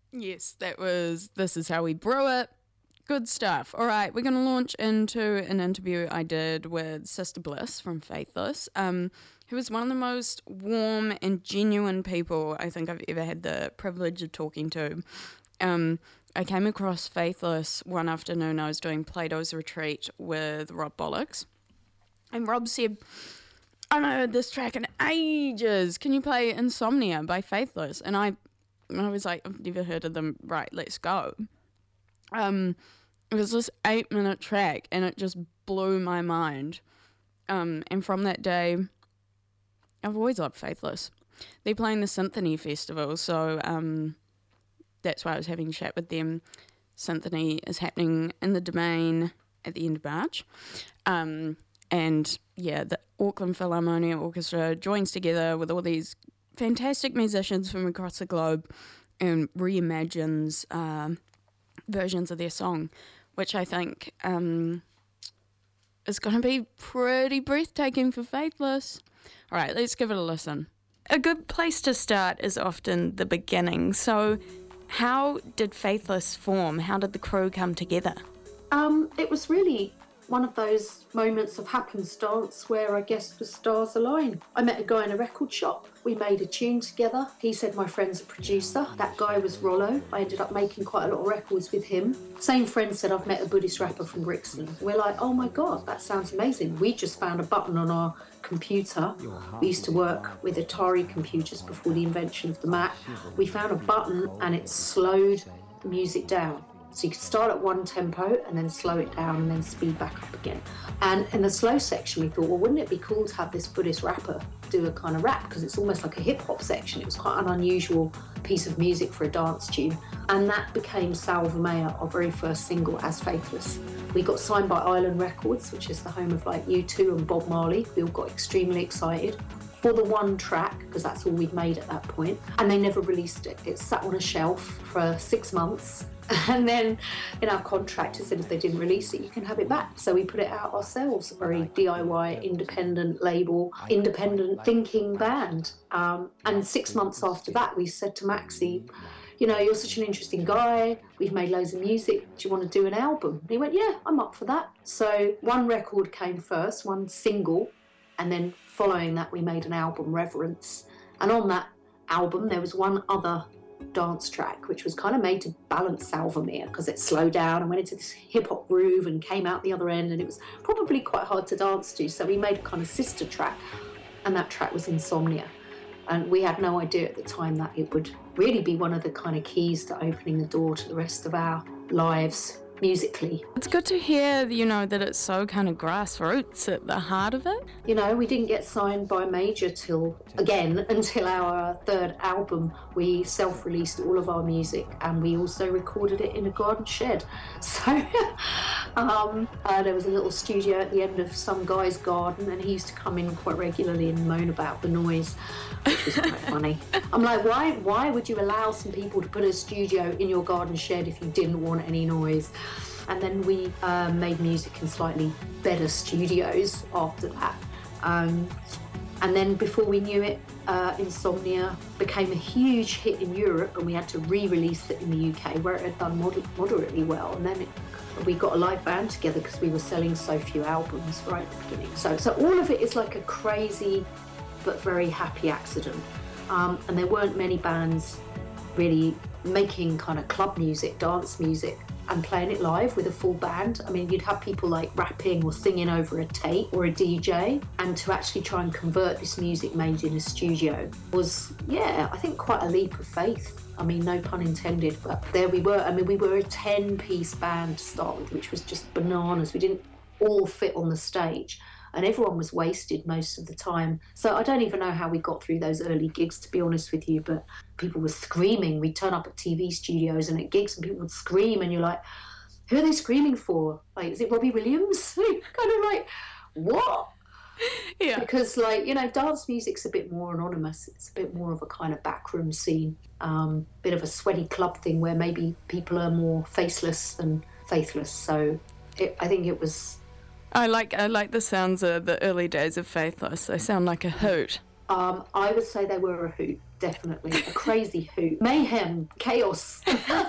Yes, This Is How We Brew It. Good stuff. All right, we're going to launch into an interview I did with Sister Bliss from Faithless, who is one of the most warm and genuine people I think I've ever had the privilege of talking to. I came across Faithless one afternoon. I was doing Plato's Retreat with Rob Bollocks, and Rob said, I haven't heard this track in ages. Can you play Insomnia by Faithless? And I was like, I've never heard of them. Right, let's go. It was this 8-minute track, and it just blew my mind. And from that day, I've always loved Faithless. They're playing the Symphony Festival, so that's why I was having a chat with them. Symphony is happening in the Domain at the end of March. And yeah, the Auckland Philharmonia Orchestra joins together with all these fantastic musicians from across the globe and reimagines versions of their song, which I think is going to be pretty breathtaking for Faithless. All right, let's give it a listen. A good place to start is often the beginning. So how did Faithless form? How did the crew come together? It was really one of those moments of happenstance where I guess the stars align. I met a guy in a record shop. We made a tune together. He said my friend's a producer. That guy was Rollo. I ended up making quite a lot of records with him. Same friend said I've met a Buddhist rapper from Brixton. We're like, oh my God, that sounds amazing. We just found a button on our computer. We used to work with Atari computers before the invention of the Mac. We found a button and it slowed the music down. So you could start at one tempo and then slow it down and then speed back up again. And in the slow section, we thought, well, wouldn't it be cool to have this Buddhist rapper do a kind of rap? Because it's almost like a hip-hop section. It was quite an unusual piece of music for a dance tune. And that became Salva Mea, our very first single, as Faithless. We got signed by Island Records, which is the home of like U2 and Bob Marley. We all got extremely excited for the one track, because that's all we'd made at that point. And they never released it. It sat on a shelf for 6 months. And then in our contract, it said if they didn't release it, you can have it back. So we put it out ourselves, a very DIY, independent label, independent thinking band. And 6 months after that, we said to Maxi, you know, you're such an interesting guy. We've made loads of music. Do you want to do an album? And he went, yeah, I'm up for that. So one record came first, one single. And then following that, we made an album, Reverence. And on that album, there was one other dance track, which was kind of made to balance Salva Mea, because it slowed down and went into this hip-hop groove and came out the other end, and it was probably quite hard to dance to. So we made a kind of sister track, and that track was Insomnia. And we had no idea at the time that it would really be one of the kind of keys to opening the door to the rest of our lives musically. It's good to hear, you know, that it's so kind of grassroots at the heart of it. You know, we didn't get signed by a major until our third album. We self-released all of our music, and we also recorded it in a garden shed. So there was a little studio at the end of some guy's garden, and he used to come in quite regularly and moan about the noise, which was quite funny. I'm like, why would you allow some people to put a studio in your garden shed if you didn't want any noise? And then we made music in slightly better studios after that. And then before we knew it, Insomnia became a huge hit in Europe, and we had to re-release it in the UK, where it had done moderately well. And then we got a live band together because we were selling so few albums right at the beginning. So all of it is like a crazy but very happy accident. And there weren't many bands really making kind of club music, dance music, and playing it live with a full band. I mean, you'd have people like rapping or singing over a tape or a DJ, and to actually try and convert this music made in a studio was, I think quite a leap of faith. I mean, no pun intended, but there we were. I mean, we were a 10-piece band to start with, which was just bananas. We didn't all fit on the stage, and everyone was wasted most of the time. So I don't even know how we got through those early gigs, to be honest with you, but people were screaming. We'd turn up at TV studios and at gigs, and people would scream, and you're like, who are they screaming for? Like, is it Robbie Williams? Kind of like, what? Yeah. Because, like, you know, dance music's a bit more anonymous. It's a bit more of a kind of backroom scene, bit of a sweaty club thing where maybe people are more faceless than faithless. So I think it was... I like the sounds of the early days of Faithless. They sound like a hoot. I would say they were a hoot. definitely. A crazy hoot. Mayhem, chaos.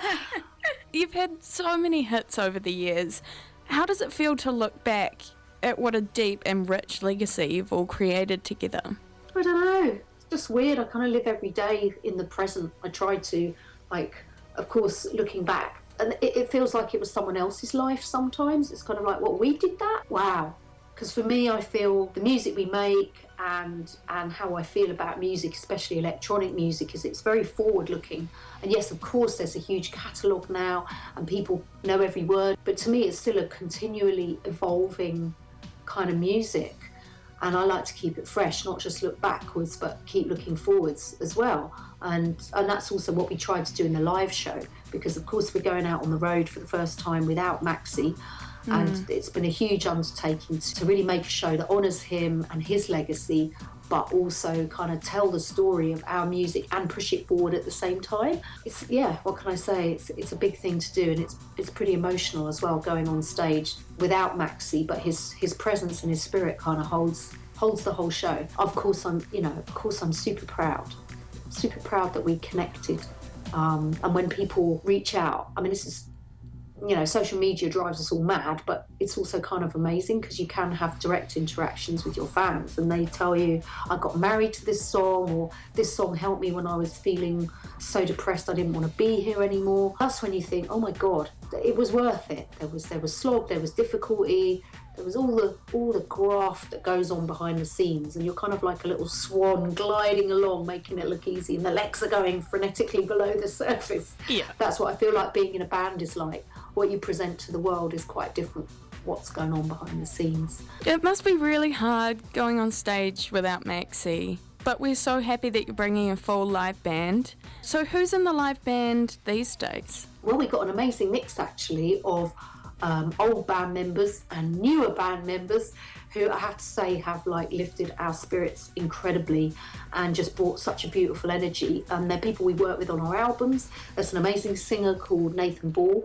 You've had so many hits over the years. How does it feel to look back at what a deep and rich legacy you've all created together? I don't know. It's just weird. I kind of live every day in the present. I try to, like, of course, looking back, and it feels like it was someone else's life sometimes. It's kind of like, what, we did that? Wow. Because for me, I feel the music we make and how I feel about music, especially electronic music, is it's very forward-looking. And yes, of course, there's a huge catalogue now and people know every word. But to me, it's still a continually evolving kind of music. And I like to keep it fresh, not just look backwards, but keep looking forwards as well. And that's also what we tried to do in the live show, because of course we're going out on the road for the first time without Maxi. And it's been a huge undertaking to really make a show that honours him and his legacy, but also kind of tell the story of our music and push it forward at the same time. It's, yeah, what can I say? It's a big thing to do, and it's pretty emotional as well, going on stage without Maxi, but his presence and his spirit kind of holds the whole show. Of course I'm super proud that we connected. And when people reach out, I mean, this is, social media drives us all mad, but it's also kind of amazing because you can have direct interactions with your fans and they tell you, I got married to this song, or this song helped me when I was feeling so depressed I didn't want to be here anymore. That's when you think, oh my God, it was worth it. There was slog, there was difficulty, there was all the graft that goes on behind the scenes, and you're kind of like a little swan gliding along, making it look easy, and the legs are going frenetically below the surface. Yeah. That's what I feel like being in a band is like. What you present to the world is quite different. What's going on behind the scenes. It must be really hard going on stage without Maxi, but we're so happy that you're bringing a full live band. So who's in the live band these days? Well, we've got an amazing mix actually of old band members and newer band members who I have to say have lifted our spirits incredibly and just brought such a beautiful energy. They're people we work with on our albums. There's an amazing singer called Nathan Ball.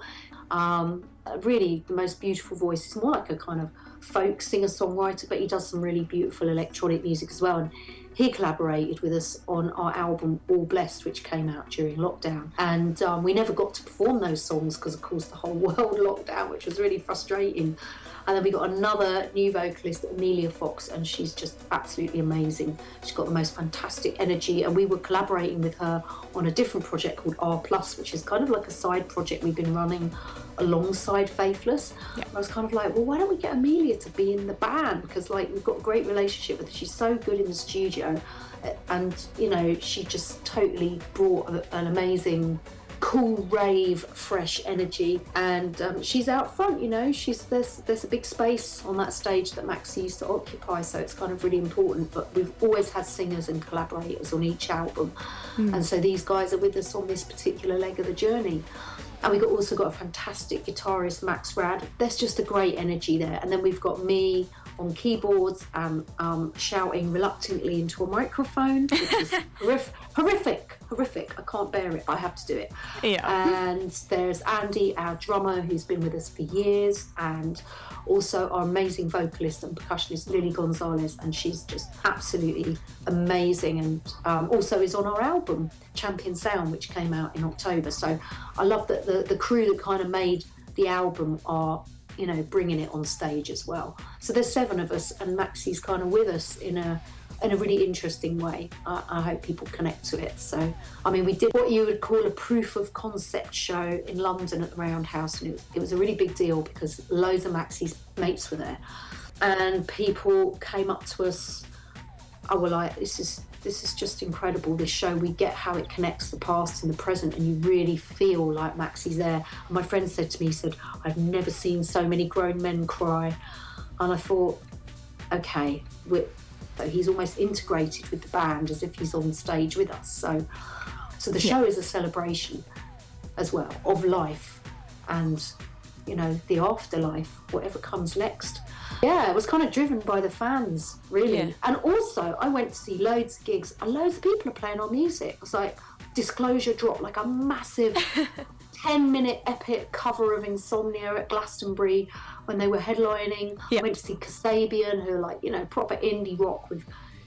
Really the most beautiful voice. He's more like a kind of folk singer-songwriter, but he does some really beautiful electronic music as well. And he collaborated with us on our album All Blessed, which came out during lockdown. And we never got to perform those songs because, of course, the whole world locked down, which was really frustrating. And then we got another new vocalist, Amelia Fox, and she's just absolutely amazing. She's got the most fantastic energy, and we were collaborating with her on a different project called R+, which is kind of like a side project we've been running alongside Faithless. Yeah. I was kind of like, well, why don't we get Amelia to be in the band? Because we've got a great relationship with her. She's so good in the studio, and she just totally brought an amazing, cool rave, fresh energy. And she's out front. There's a big space on that stage that Maxi used to occupy, so it's kind of really important. But we've always had singers and collaborators on each album, and so these guys are with us on this particular leg of the journey. And we've also got a fantastic guitarist, Max Rad. There's just a great energy there. And then we've got me on keyboards and shouting reluctantly into a microphone, which is horrific. I can't bear it, but I have to do it. Yeah. And there's Andy, our drummer, who's been with us for years, and also our amazing vocalist and percussionist, Lily Gonzalez, and she's just absolutely amazing, and also is on our album, Champion Sound, which came out in October. So I love that the crew that kind of made the album are bringing it on stage as well. So there's 7 of us, and Maxi's kind of with us in a really interesting way. I hope people connect to it. So, I mean, we did what you would call a proof of concept show in London at the Roundhouse, and it was a really big deal because loads of Maxi's mates were there, and people came up to us. I was like, this is just incredible, this show. We get how it connects the past and the present, and you really feel like Maxi's there. And my friend said to me, I've never seen so many grown men cry. And I thought, okay, so he's almost integrated with the band as if he's on stage with us. So the show is a celebration as well of life and, the afterlife, whatever comes next. Yeah, it was kind of driven by the fans, really. Yeah. And also, I went to see loads of gigs, and loads of people are playing our music. It was like Disclosure dropped like a massive 10-minute epic cover of Insomnia at Glastonbury when they were headlining. Yep. I went to see Kasabian, who are proper indie rock with,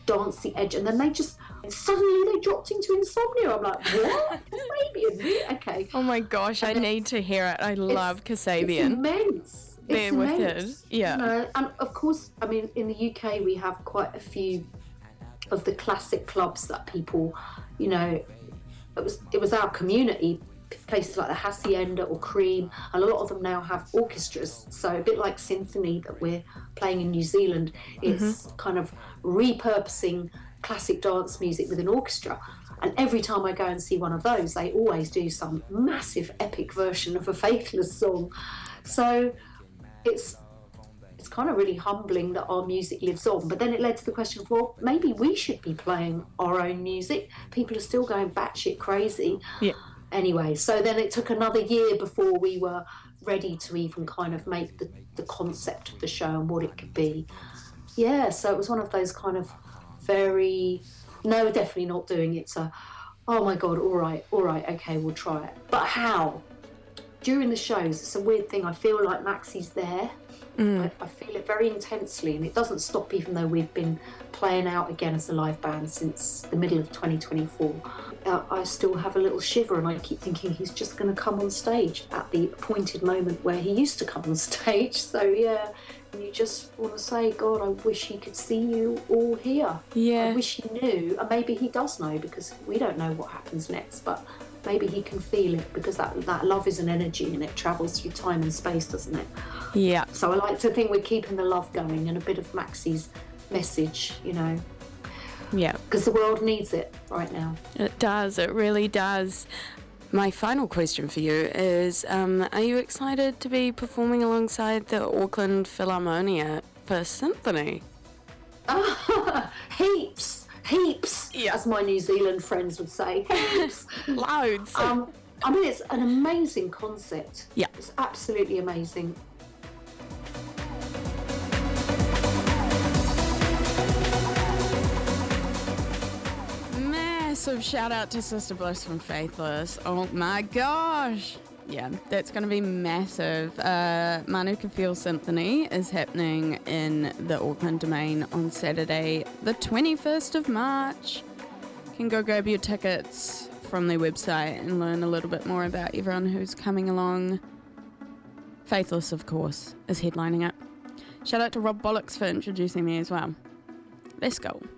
dancey edge, and then suddenly they dropped into insomnia. I'm like, what? Kasabian, really? Okay. Oh my gosh, I need to hear it. I love Kasabian. It's immense. They're wicked. Yeah. You know, and of course, I mean, in the UK we have quite a few of the classic clubs that people, you know, it was our community, places like the Hacienda or Cream, and a lot of them now have orchestras. So a bit like Symphony that we're playing in New Zealand, it's kind of repurposing classic dance music with an orchestra. And every time I go and see one of those, they always do some massive epic version of a Faithless song. So it's kind of really humbling that our music lives on. But then it led to the question of, well, maybe we should be playing our own music. People are still going batshit crazy. Yeah. Anyway, so then it took another year before we were ready to even kind of make the concept of the show and what it could be. Yeah, so it was one of those kind of no, definitely not doing it. So, oh my God, all right, okay, we'll try it. But how? During the shows, it's a weird thing. I feel like Maxie's there. I feel it very intensely, and it doesn't stop even though we've been playing out again as a live band since the middle of 2024. I still have a little shiver, and I keep thinking he's just going to come on stage at the appointed moment where he used to come on stage. So yeah, and you just want to say, God, I wish he could see you all here. Yeah. I wish he knew, and maybe he does know, because we don't know what happens next, but maybe he can feel it, because that love is an energy and it travels through time and space, doesn't it? Yeah. So I like to think we're keeping the love going and a bit of Maxie's message, you know. Yeah. Because the world needs it right now. It does. It really does. My final question for you is, are you excited to be performing alongside the Auckland Philharmonia for Symphony? Heaps, yeah. As my New Zealand friends would say. Heaps. Loads. I mean, it's an amazing concept. Yeah. It's absolutely amazing. Massive shout out to Sister Bliss from Faithless. Oh my gosh. Yeah, that's going to be massive. Manuka Field Symphony is happening in the Auckland Domain on Saturday, the 21st of March. You can go grab your tickets from their website and learn a little bit more about everyone who's coming along. Faithless, of course, is headlining it. Shout out to Rob Bollocks for introducing me as well. Let's go.